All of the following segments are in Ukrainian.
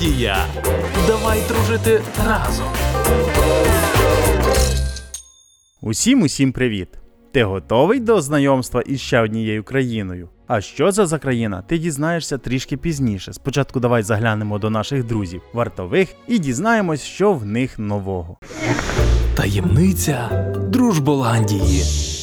Голландія. Давай дружити разом. Усім привіт! Ти готовий до знайомства із ще однією країною? А що це за країна, ти дізнаєшся трішки пізніше. Спочатку давай заглянемо до наших друзів, вартових, і дізнаємось, що в них нового. Таємниця Дружболандії.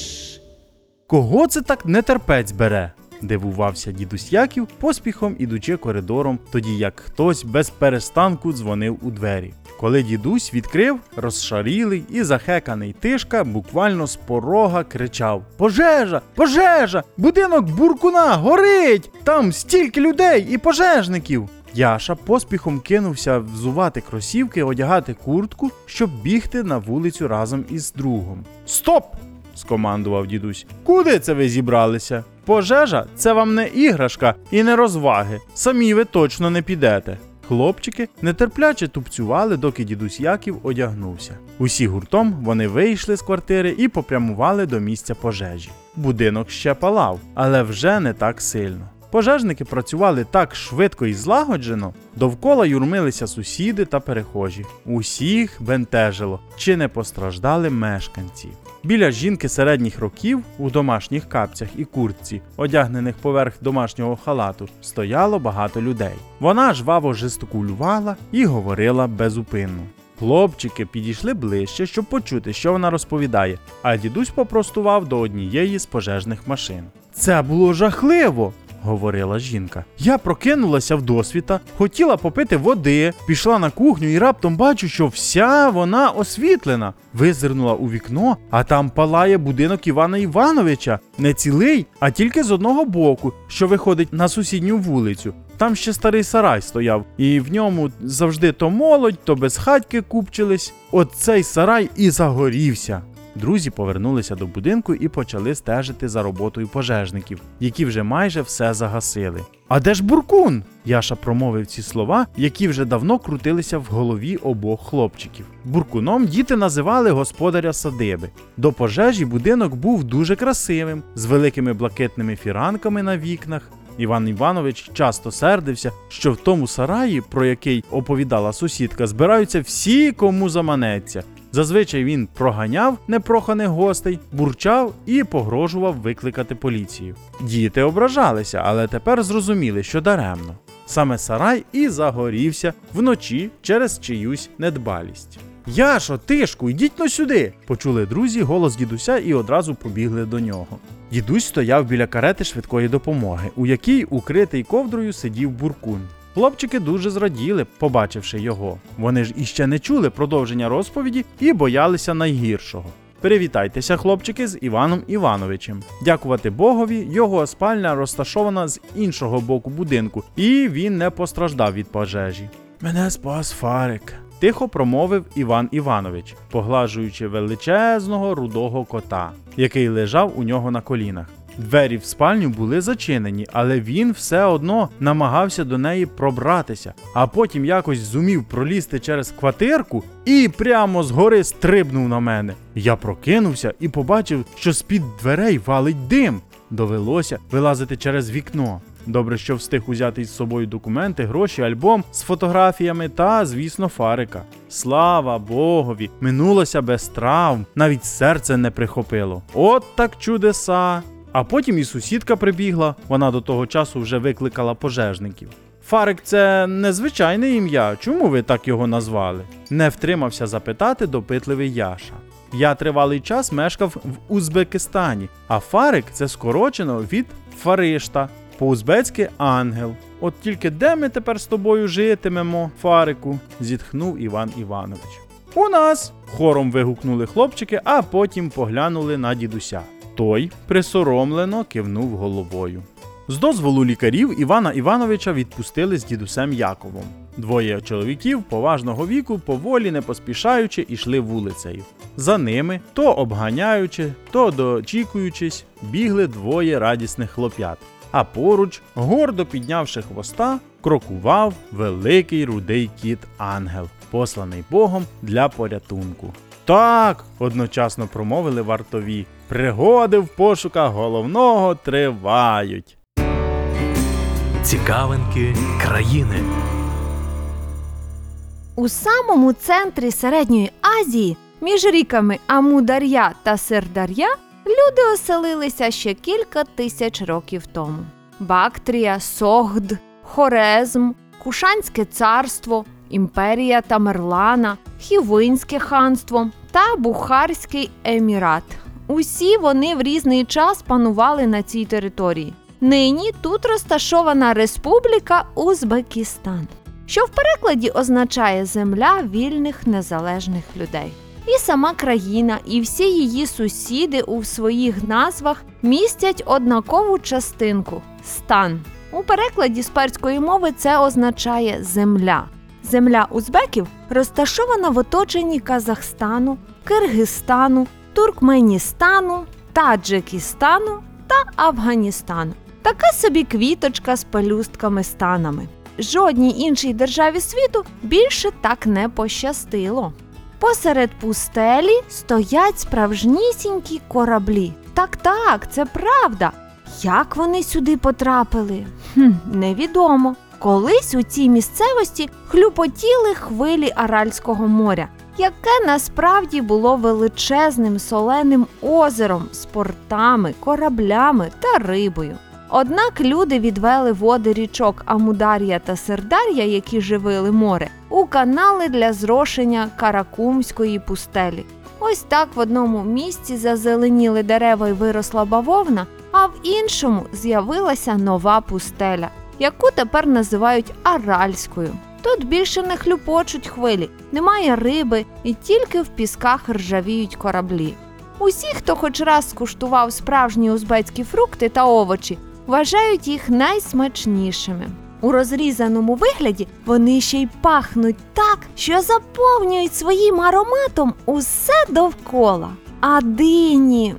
Кого це так нетерпець бере? Дивувався дідусь Яків, поспіхом ідучи коридором, тоді як хтось без перестанку дзвонив у двері. Коли дідусь відкрив, розшарілий і захеканий Тишка буквально з порога кричав: «Пожежа! Пожежа! Будинок Буркуна горить! Там стільки людей і пожежників!» Яша поспіхом кинувся взувати кросівки, одягати куртку, щоб бігти на вулицю разом із другом. «Стоп!» – скомандував дідусь. «Куди це ви зібралися? Пожежа – це вам не іграшка і не розваги. Самі ви точно не підете». Хлопчики нетерпляче тупцювали, доки дідусь Яків одягнувся. Усі гуртом вони вийшли з квартири і попрямували до місця пожежі. Будинок ще палав, але вже не так сильно. Пожежники працювали так швидко і злагоджено, довкола юрмилися сусіди та перехожі. Усіх бентежило, чи не постраждали мешканці. Біля жінки середніх років у домашніх капцях і куртці, одягнених поверх домашнього халату, стояло багато людей. Вона жваво жестикулювала і говорила безупинно. Хлопчики підійшли ближче, щоб почути, що вона розповідає, а дідусь попростував до однієї з пожежних машин. «Це було жахливо!» – говорила жінка. «Я прокинулася вдосвіта, хотіла попити води, пішла на кухню і раптом бачу, що вся вона освітлена. Визирнула у вікно, а там палає будинок Івана Івановича. Не цілий, а тільки з одного боку, що виходить на сусідню вулицю. Там ще старий сарай стояв, і в ньому завжди то молодь, то безхатьки купчились. От цей сарай і загорівся». Друзі повернулися до будинку і почали стежити за роботою пожежників, які вже майже все загасили. «А де ж Буркун?» – Яша промовив ці слова, які вже давно крутилися в голові обох хлопчиків. Буркуном діти називали господаря садиби. До пожежі будинок був дуже красивим, з великими блакитними фіранками на вікнах. Іван Іванович часто сердився, що в тому сараї, про який оповідала сусідка, збираються всі, кому заманеться. Зазвичай він проганяв непроханих гостей, бурчав і погрожував викликати поліцію. Діти ображалися, але тепер зрозуміли, що даремно. Саме сарай і загорівся вночі через чиюсь недбалість. «Яшо, Тишку, йдіть-но сюди!» – почули друзі голос дідуся і одразу побігли до нього. Дідусь стояв біля карети швидкої допомоги, у якій, укритий ковдрою, сидів Буркун. Хлопчики дуже зраділи, побачивши його. Вони ж іще не чули продовження розповіді і боялися найгіршого. Привітайтеся, хлопчики, з Іваном Івановичем. Дякувати Богові, його спальня розташована з іншого боку будинку, і він не постраждав від пожежі. «Мене спас Фарик», – тихо промовив Іван Іванович, поглажуючи величезного рудого кота, який лежав у нього на колінах. Двері в спальню були зачинені, але він все одно намагався до неї пробратися, а потім якось зумів пролізти через квартирку і прямо згори стрибнув на мене. Я прокинувся і побачив, що з-під дверей валить дим. Довелося вилазити через вікно. Добре, що встиг узяти із собою документи, гроші, альбом з фотографіями та, звісно, Фарика. Слава Богові, минулося без травм, навіть серце не прихопило. От так чудеса! А потім і сусідка прибігла, вона до того часу вже викликала пожежників. «Фарик – це незвичайне ім'я, чому ви так його назвали?» – не втримався запитати допитливий Яша. «Я тривалий час мешкав в Узбекистані, а Фарик – це скорочено від Фаришта, по-узбецьки ангел. От тільки де ми тепер з тобою житимемо, Фарику?» – зітхнув Іван Іванович. «У нас!» – хором вигукнули хлопчики, а потім поглянули на дідуся. Той присоромлено кивнув головою. З дозволу лікарів Івана Івановича відпустили з дідусем Яковом. Двоє чоловіків поважного віку, поволі не поспішаючи, ішли вулицею. За ними, то обганяючи, то дочікуючись, бігли двоє радісних хлоп'ят. А поруч, гордо піднявши хвоста, крокував великий рудий кіт-ангел, посланий Богом для порятунку. «Так!» – одночасно промовили вартові. «Пригоди в пошуках головного тривають!» Цікавинки країни. У самому центрі Середньої Азії, між ріками Амудар'я та Сирдар'я, люди оселилися ще кілька тисяч років тому. Бактрія, Согд, Хорезм, Кушанське царство, імперія Тамерлана, Хівинське ханство та Бухарський емірат. Усі вони в різний час панували на цій території. Нині тут розташована Республіка Узбекистан, що в перекладі означає «земля вільних незалежних людей». І сама країна, і всі її сусіди у своїх назвах містять однакову частинку – «стан». У перекладі з перської мови це означає «земля». Земля узбеків розташована в оточенні Казахстану, Киргизстану, Туркменістану, Таджикистану та Афганістану. Така собі квіточка з пелюстками-станами. Жодній іншій державі світу більше так не пощастило. Посеред пустелі стоять справжнісінькі кораблі. Так, це правда. Як вони сюди потрапили? Невідомо. Колись у цій місцевості хлюпотіли хвилі Аральського моря, яке насправді було величезним соленим озером з портами, кораблями та рибою. Однак люди відвели води річок Амудар'я та Сирдар'я, які живили море, у канали для зрошення Каракумської пустелі. Ось так в одному місці зазеленіли дерева і виросла бавовна, а в іншому з'явилася нова пустеля, яку тепер називають Аральською. Тут більше не хлюпочуть хвилі, немає риби і тільки в пісках ржавіють кораблі. Усі, хто хоч раз скуштував справжні узбецькі фрукти та овочі, вважають їх найсмачнішими. У розрізаному вигляді вони ще й пахнуть так, що заповнюють своїм ароматом усе довкола. А дині,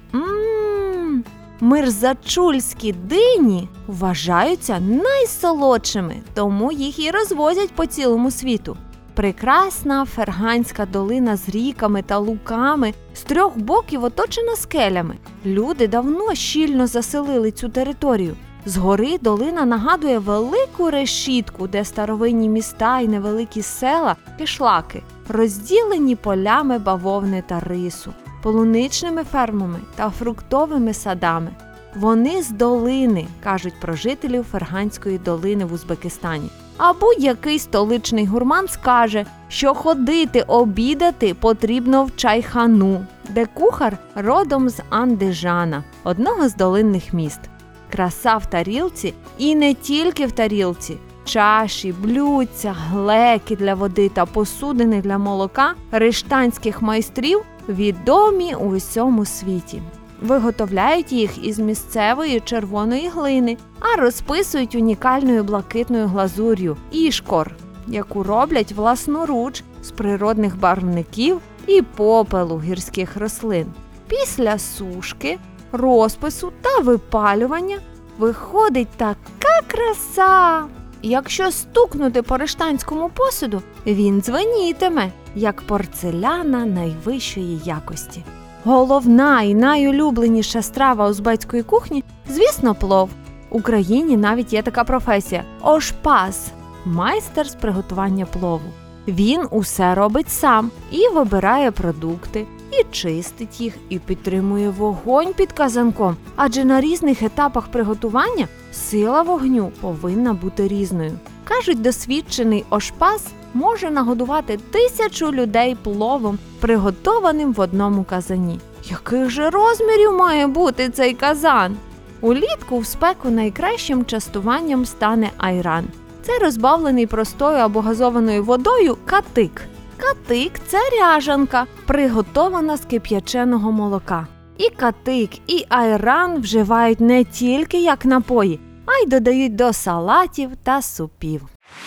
мирзачульські дині вважаються найсолодшими, тому їх і розвозять по цілому світу. Прекрасна Ферганська долина з ріками та луками з трьох боків оточена скелями. Люди давно щільно заселили цю територію. Згори долина нагадує велику решітку, де старовинні міста і невеликі села – кишлаки, розділені полями бавовни та рису, полуничними фермами та фруктовими садами. Вони з долини, кажуть про жителів Ферганської долини в Узбекистані. А будь-який столичний гурман скаже, що ходити обідати потрібно в чайхану, де кухар родом з Андижана, одного з долинних міст. Краса в тарілці і не тільки в тарілці. Чаші, блюдця, глеки для води та посудини для молока рештанських майстрів відомі у всьому світі. Виготовляють їх із місцевої червоної глини, а розписують унікальною блакитною глазур'ю – ішкор, яку роблять власноруч з природних барвників і попелу гірських рослин. Після сушки, розпису та випалювання виходить така краса! Якщо стукнути по рештанському посуду, він дзвенітиме, як порцеляна найвищої якості. Головна і найулюбленіша страва узбецької кухні – звісно, плов. В Україні навіть є така професія – ошпаз – майстер з приготування плову. Він усе робить сам і вибирає продукти, і чистить їх, і підтримує вогонь під казанком, адже на різних етапах приготування сила вогню повинна бути різною. Кажуть, досвідчений ошпаз може нагодувати 1000 людей пловом, приготованим в одному казані. Яких же розмірів має бути цей казан? Улітку в спеку найкращим частуванням стане айран. Це розбавлений простою або газованою водою катик. Катик – це ряжанка, приготована з кип'яченого молока. І катик, і айран вживають не тільки як напої, а й додають до салатів та супів.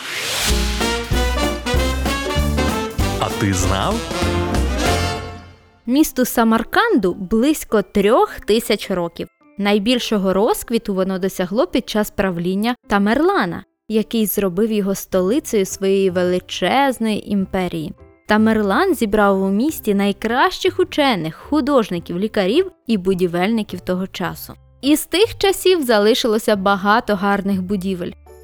А ти знав? Місту Самарканду близько 3000 років. Найбільшого розквіту воно досягло під час правління Тамерлана, який зробив його столицею своєї величезної імперії. Тамерлан зібрав у місті найкращих учених, художників, лікарів і будівельників того часу. Із тих часів залишилося багато гарних будівель.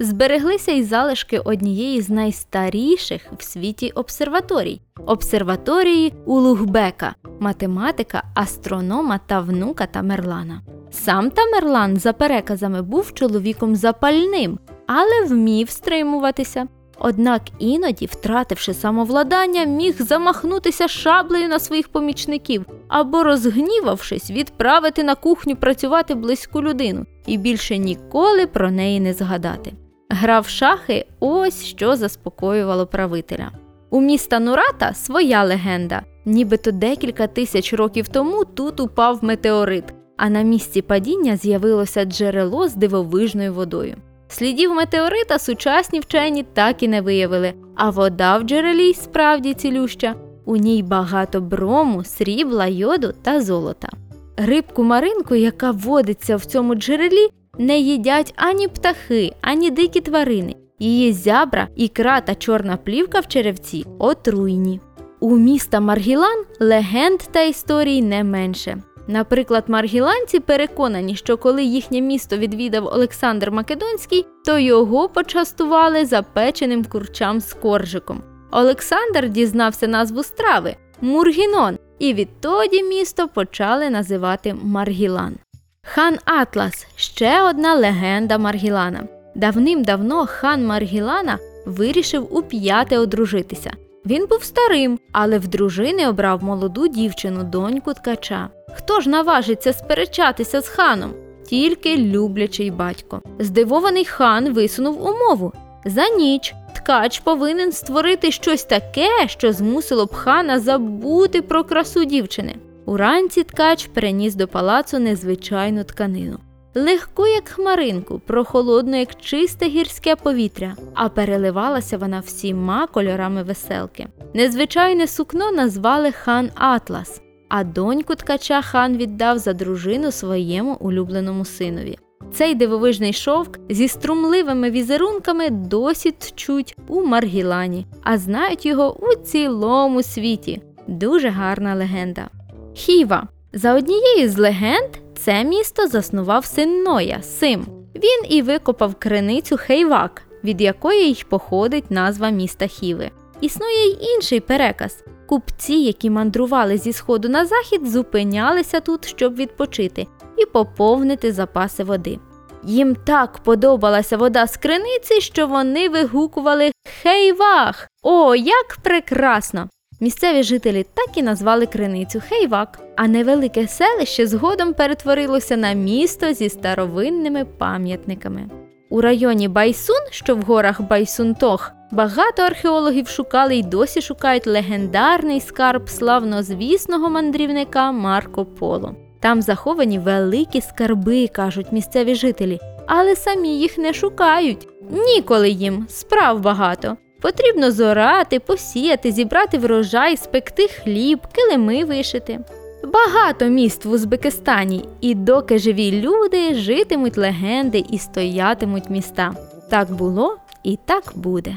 збереглися й залишки однієї з найстаріших в світі обсерваторій – обсерваторії Улугбека, математика, астронома та внука Тамерлана. Сам Тамерлан, за переказами, був чоловіком запальним, але вмів стримуватися. Однак іноді, втративши самовладання, міг замахнутися шаблею на своїх помічників або, розгнівавшись, відправити на кухню працювати близьку людину і більше ніколи про неї не згадати. Гра в шахи – ось що заспокоювало правителя. У міста Нурата своя легенда. Нібито декілька тисяч років тому тут упав метеорит, а на місці падіння з'явилося джерело з дивовижною водою. Слідів метеорита сучасні вчені так і не виявили, а вода в джерелі й справді цілюща. У ній багато брому, срібла, йоду та золота. Рибку Маринку, яка водиться в цьому джерелі, не їдять ані птахи, ані дикі тварини. Її зябра, ікра та чорна плівка в черевці отруйні. У міста Маргілан легенд та історій не менше. Наприклад, маргіланці переконані, що коли їхнє місто відвідав Олександр Македонський, то його почастували запеченим курчам з коржиком. Олександр дізнався назву страви – Мургінон, і відтоді місто почали називати Маргілан. Хан Атлас – ще одна легенда Маргілана. Давним-давно хан Маргілана вирішив уп'яте одружитися. Він був старим, але в дружини обрав молоду дівчину, доньку ткача. Хто ж наважиться сперечатися з ханом? Тільки люблячий батько. Здивований хан висунув умову. За ніч ткач повинен створити щось таке, що змусило б хана забути про красу дівчини. Уранці ткач приніс до палацу незвичайну тканину. Легку, як хмаринку, прохолодну, як чисте гірське повітря, а переливалася вона всіма кольорами веселки. Незвичайне сукно назвали хан Атлас, а доньку ткача хан віддав за дружину своєму улюбленому синові. Цей дивовижний шовк зі струмливими візерунками досі тчуть у Маргілані, а знають його у цілому світі. Дуже гарна легенда. Хіва. За однією з легенд, це місто заснував син Ноя – Сим. Він і викопав криницю Хейвак, від якої й походить назва міста Хіви. Існує й інший переказ. Купці, які мандрували зі сходу на захід, зупинялися тут, щоб відпочити і поповнити запаси води. Їм так подобалася вода з криниці, що вони вигукували «Хейвах!» О, як прекрасно! Місцеві жителі так і назвали криницю Хейвак, а невелике селище згодом перетворилося на місто зі старовинними пам'ятниками. У районі Байсун, що в горах Байсунтох, багато археологів шукали й досі шукають легендарний скарб славнозвісного мандрівника Марко Поло. Там заховані великі скарби, кажуть місцеві жителі, але самі їх не шукають. Ніколи їм, справ багато. Потрібно зорати, посіяти, зібрати врожай, спекти хліб, килими вишити. Багато міст в Узбекистані, і доки живі люди, житимуть легенди і стоятимуть міста. Так було і так буде.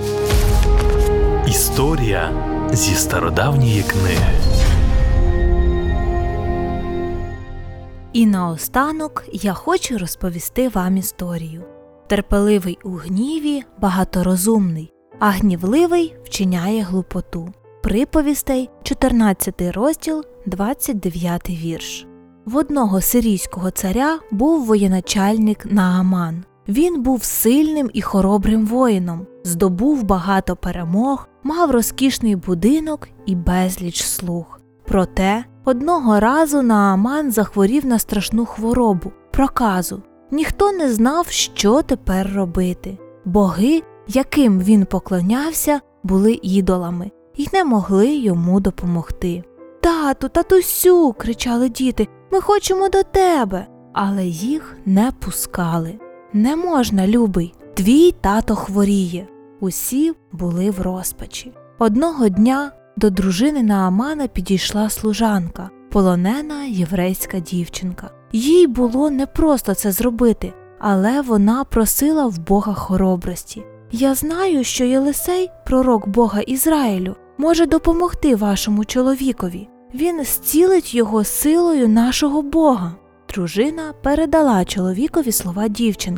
Історія зі стародавньої книги. І наостанок я хочу розповісти вам історію. Терпеливий у гніві – багаторозумний, а гнівливий вчиняє глупоту. Приповістей, 14 розділ, 29 вірш. В одного сирійського царя був воєначальник Нааман. Він був сильним і хоробрим воїном, здобув багато перемог, мав розкішний будинок і безліч слуг. Проте, одного разу Нааман захворів на страшну хворобу – проказу. Ніхто не знав, що тепер робити. Боги, яким він поклонявся, були ідолами і не могли йому допомогти. «Тату, татусю!» – кричали діти. «Ми хочемо до тебе!» Але їх не пускали. «Не можна, любий, твій тато хворіє!» Усі були в розпачі. Одного дня до дружини Наамана підійшла служанка, полонена єврейська дівчинка. Їй було непросто це зробити, але вона просила в Бога хоробрості. «Я знаю, що Єлисей, пророк Бога Ізраїлю, може допомогти вашому чоловікові. Він зцілить його силою нашого Бога». Дружина передала чоловікові слова дівчинки,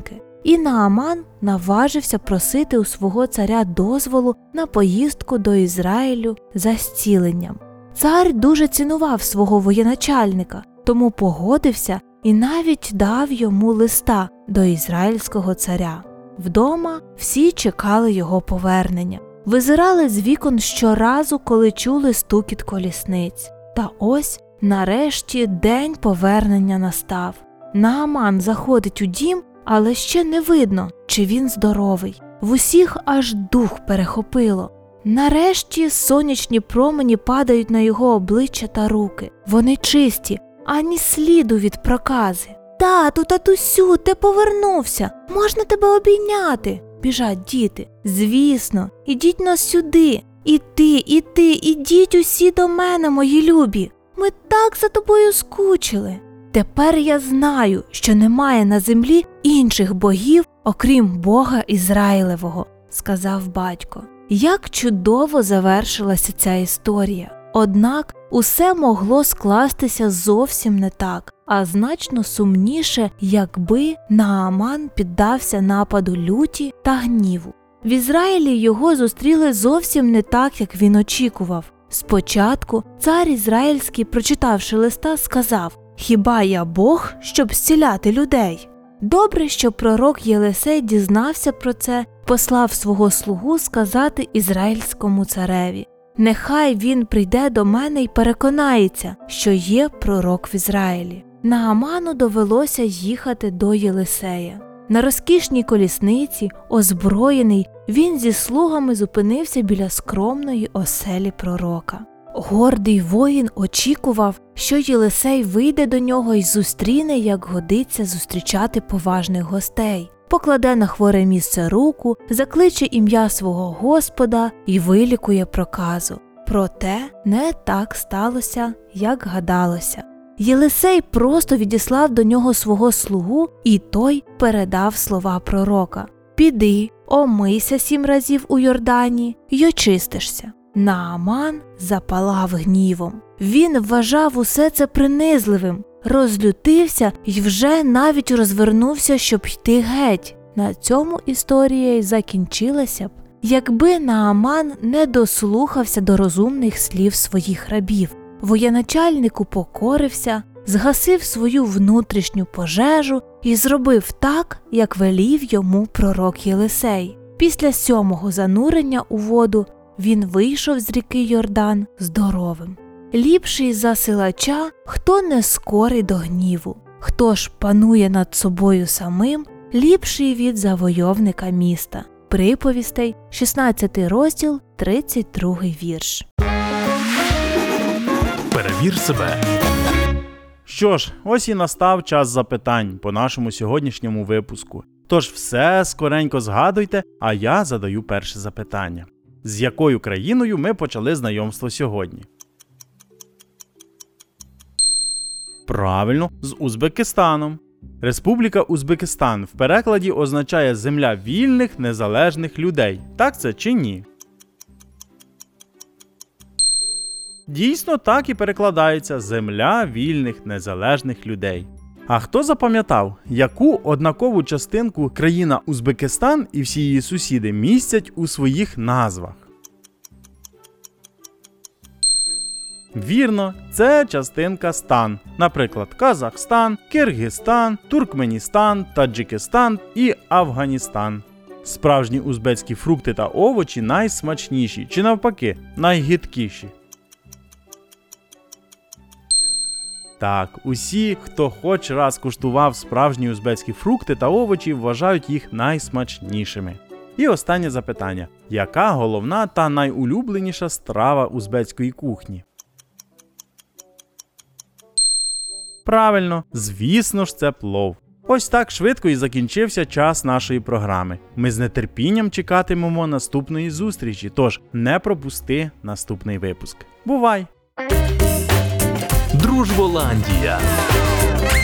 і Нааман наважився просити у свого царя дозволу на поїздку до Ізраїлю за зціленням. Цар дуже цінував свого воєначальника, тому погодився і навіть дав йому листа до ізраїльського царя. Вдома всі чекали його повернення. Визирали з вікон щоразу, коли чули стукіт колісниць. Та ось, нарешті, день повернення настав. Нааман заходить у дім, але ще не видно, чи він здоровий. В усіх аж дух перехопило. Нарешті сонячні промені падають на його обличчя та руки. Вони чисті, ані сліду від прокази. «Тату, татусю, ти повернувся! Можна тебе обійняти?» Біжать діти. «Звісно, ідіть-но сюди! І ти, ідіть усі до мене, мої любі! Ми так за тобою скучили!» «Тепер я знаю, що немає на землі інших богів, окрім Бога Ізраїлевого», – сказав батько. Як чудово завершилася ця історія. Однак усе могло скластися зовсім не так, а значно сумніше, якби Нааман піддався нападу люті та гніву. В Ізраїлі його зустріли зовсім не так, як він очікував. Спочатку цар ізраїльський, прочитавши листа, сказав: «Хіба я Бог, щоб зціляти людей?» Добре, що пророк Єлисей дізнався про це, послав свого слугу сказати ізраїльському цареві: «Нехай він прийде до мене і переконається, що є пророк в Ізраїлі». Нааману довелося їхати до Єлисея. На розкішній колісниці, озброєний, він зі слугами зупинився біля скромної оселі пророка. Гордий воїн очікував, що Єлисей вийде до нього і зустріне, як годиться зустрічати поважних гостей, покладе на хворе місце руку, закличе ім'я свого Господа і вилікує проказу. Проте не так сталося, як гадалося. Єлисей просто відіслав до нього свого слугу, і той передав слова пророка: «Піди, омийся 7 разів у Йордані й очистишся». Нааман запалав гнівом. Він вважав усе це принизливим, розлютився й вже навіть розвернувся, щоб йти геть. На цьому історія й закінчилася б, якби Нааман не дослухався до розумних слів своїх рабів. Воєначальник упокорився, згасив свою внутрішню пожежу і зробив так, як велів йому пророк Єлисей. Після 7-го занурення у воду він вийшов з ріки Йордан здоровим. Ліпший за силача, хто не скорий до гніву, хто ж панує над собою самим, ліпший від завойовника міста. Приповістей, 16 розділ, 32 вірш. Перевір себе. Що ж, ось і настав час запитань по нашому сьогоднішньому випуску. Тож все скоренько згадуйте, а я задаю перше запитання. З якою країною ми почали знайомство сьогодні? Правильно, з Узбекистаном. Республіка Узбекистан в перекладі означає «земля вільних, незалежних людей». Так це чи ні? Дійсно, так і перекладається «земля вільних, незалежних людей». А хто запам'ятав, яку однакову частинку країна Узбекистан і всі її сусіди містять у своїх назвах? Вірно, це частинка стан. Наприклад, Казахстан, Киргизстан, Туркменістан, Таджикистан і Афганістан. Справжні узбецькі фрукти та овочі найсмачніші, чи навпаки, найгидкіші. Так, усі, хто хоч раз куштував справжні узбецькі фрукти та овочі, вважають їх найсмачнішими. І останнє запитання. Яка головна та найулюбленіша страва узбецької кухні? Правильно, звісно ж, це плов. Ось так швидко і закінчився час нашої програми. Ми з нетерпінням чекатимемо наступної зустрічі, тож не пропусти наступний випуск. Бувай! Дружболандія.